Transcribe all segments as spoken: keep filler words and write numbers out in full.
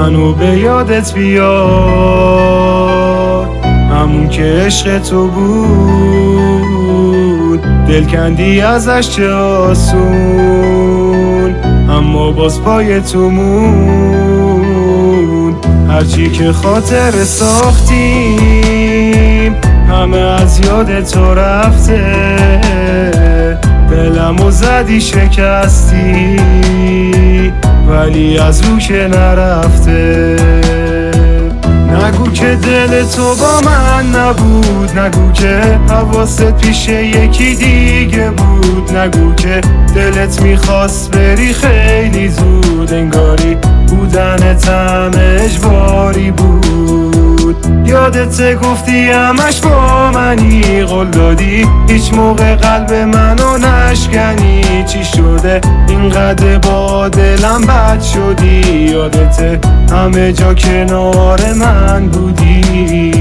منو به یادت بیار، همون که عشق تو بود، دل کندی ازش چه آسون، اما باز پای تو موند. هرچی که خاطر ساختیم همه از یاد تو رفته، دلمو زدی شکستی ولی از رو که نرفته. نگو که دل تو با من نبود، نگو که حواست پیش یکی دیگه بود، نگو که دلت میخواست بری خیلی زود، انگاری بودنت هم اجباری بود. یادت گفتی همش با منی، قول دادی هیچ موقع قلب منو نشکنی. چی شده اینقدر با دلم بد شدی؟ یادت همه جا کنار من بودی.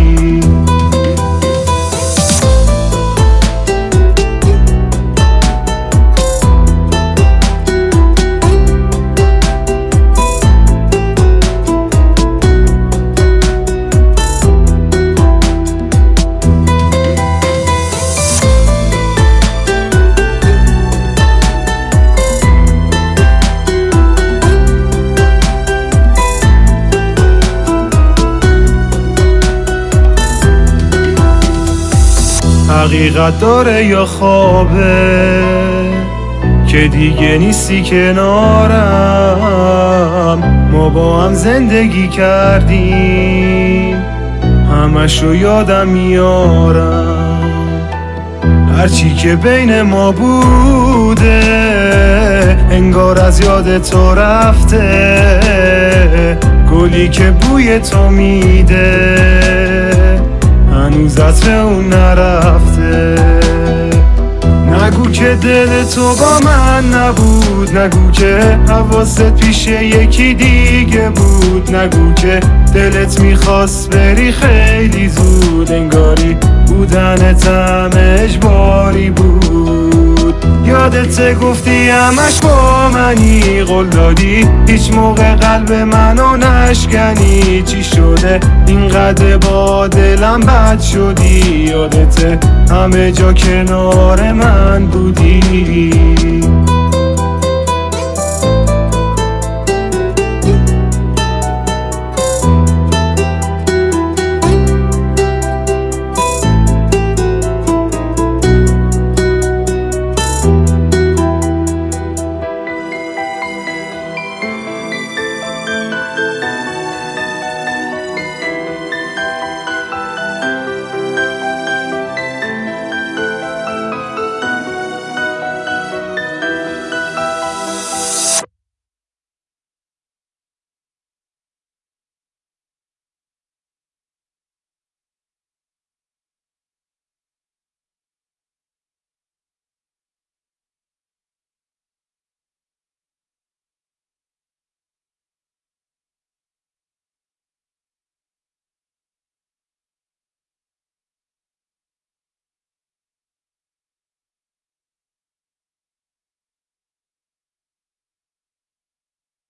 حقیقت داره یا خوابه که دیگه نیستی کنارم؟ ما با هم زندگی کردیم همشو یادم میارم، هرچی که بین ما بوده انگار از یاد تو رفته. گلی که بوی تو میده هنوز عطر اون نرفته. نگو که دل تو با من نبود، نگو که حواست پیش یکی دیگه بود، نگو که دلت میخواست بری خیلی زود، انگاری بودنت هم اجباری بود. یادت گفتی همش با منی، قول دادی هیچ موقع قلب منو نشکنی. چی شده اینقدر با دلم بد شدی؟ یادت همه جا کنار من بودی.